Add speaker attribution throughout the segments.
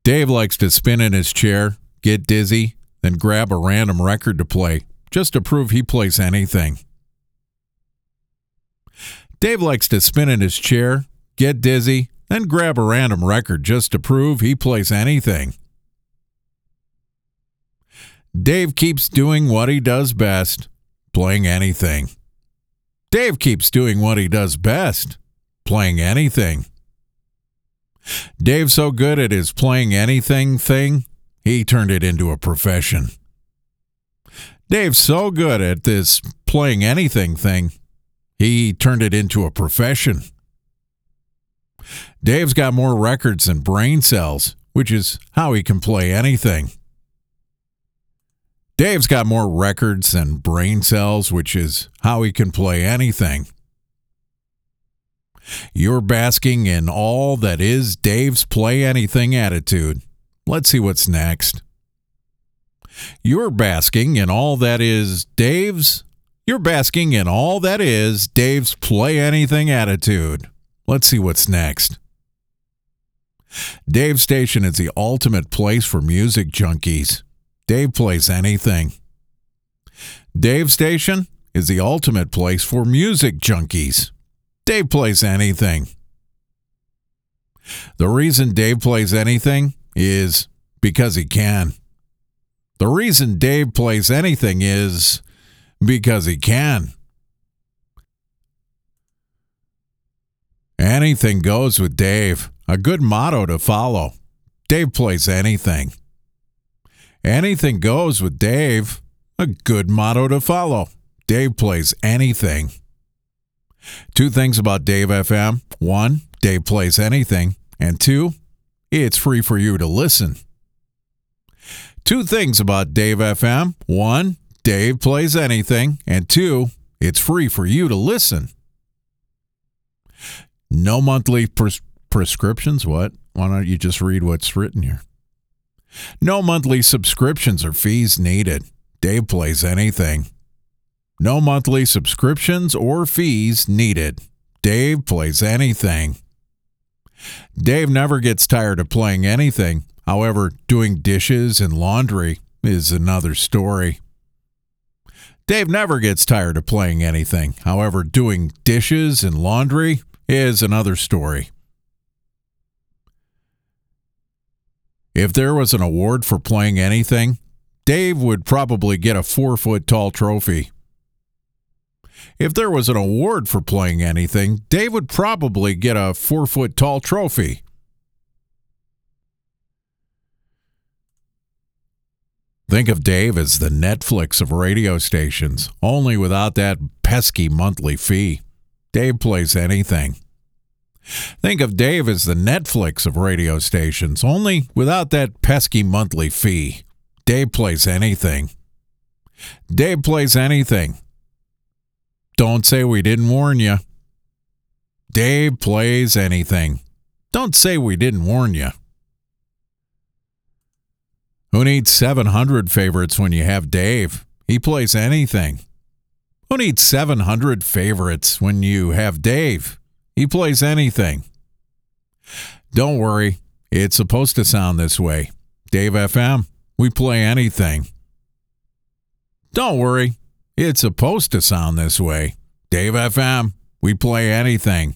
Speaker 1: Dave likes to spin in his chair, get dizzy, then grab a random record to play, just to prove he plays anything. Dave likes to spin in his chair, get dizzy, then grab a random record just to prove he plays anything. Dave keeps doing what he does best, playing anything. Dave keeps doing what he does best, playing anything. Dave's so good at his playing anything thing, he turned it into a profession. Dave's so good at this playing anything thing, he turned it into a profession. Dave's got more records than brain cells, which is how he can play anything. Dave's got more records than brain cells, which is how he can play anything. You're basking in all that is Dave's play anything attitude. Let's see what's next. You're basking in all that is Dave's. You're basking in all that is Dave's play anything attitude. Let's see what's next. Dave Station is the ultimate place for music junkies. Dave plays anything. Dave Station is the ultimate place for music junkies. Dave plays anything. The reason Dave plays anything is because he can. The reason Dave plays anything is because he can. Anything goes with Dave. A good motto to follow. Dave plays anything. Anything goes with Dave. A good motto to follow. Dave plays anything. Two things about Dave FM. One, Dave plays anything. And two, it's free for you to listen. Two things about Dave FM. One, Dave plays anything. And two, it's free for you to listen. No monthly prescriptions? What? Why don't you just read what's written here? No monthly subscriptions or fees needed. Dave plays anything. No monthly subscriptions or fees needed. Dave plays anything. Dave never gets tired of playing anything. However, doing dishes and laundry is another story. Dave never gets tired of playing anything. However, doing dishes and laundry is another story. If there was an award for playing anything, Dave would probably get a 4-foot-tall trophy. If there was an award for playing anything, Dave would probably get a 4-foot-tall trophy. Think of Dave as the Netflix of radio stations, only without that pesky monthly fee. Dave plays anything. Think of Dave as the Netflix of radio stations, only without that pesky monthly fee. Dave plays anything. Dave plays anything. Don't say we didn't warn you. Dave plays anything. Don't say we didn't warn you. Who needs 700 favorites when you have Dave? He plays anything. Who needs 700 favorites when you have Dave? He plays anything. Don't worry, it's supposed to sound this way. Dave FM, we play anything. Don't worry, it's supposed to sound this way. Dave FM, we play anything.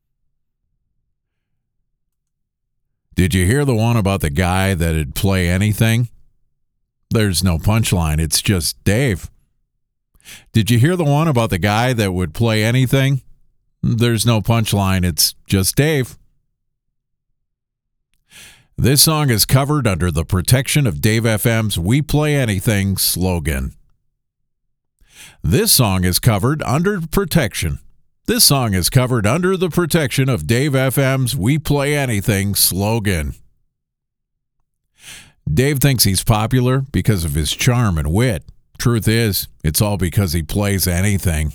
Speaker 1: Did you hear the one about the guy that'd play anything? There's no punchline, it's just Dave. Did you hear the one about the guy that would play anything? There's no punchline, it's just Dave. This song is covered under the protection of Dave FM's We Play Anything slogan. This song is covered under protection. This song is covered under the protection of Dave FM's We Play Anything slogan. Dave thinks he's popular because of his charm and wit. Truth is, it's all because he plays anything.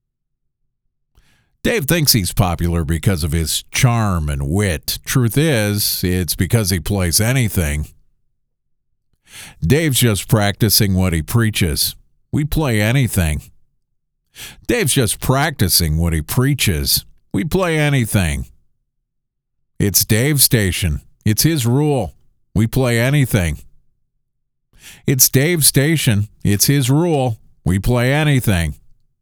Speaker 1: Dave thinks he's popular because of his charm and wit. Truth is, it's because he plays anything. Dave's just practicing what he preaches. We play anything. Dave's just practicing what he preaches. We play anything. It's Dave's station. It's his rule. We play anything. It's Dave's station. It's his rule. We play anything.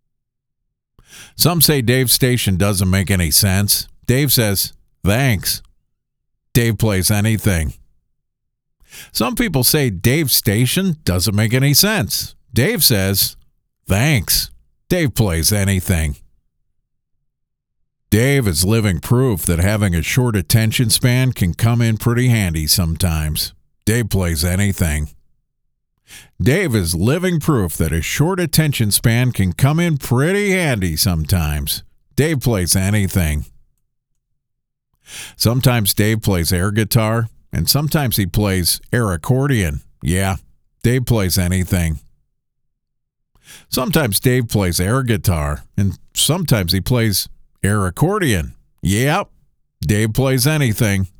Speaker 1: Some say Dave's station doesn't make any sense. Dave says, thanks. Dave plays anything. Some people say Dave's station doesn't make any sense. Dave says, thanks. Dave plays anything. Dave is living proof that having a short attention span can come in pretty handy sometimes. Dave plays anything. Dave is living proof that a short attention span can come in pretty handy sometimes. Dave plays anything. Sometimes Dave plays air guitar, and sometimes he plays air accordion. Yeah, Dave plays anything. Sometimes Dave plays air guitar, and sometimes he plays air accordion. Yep, Dave plays anything.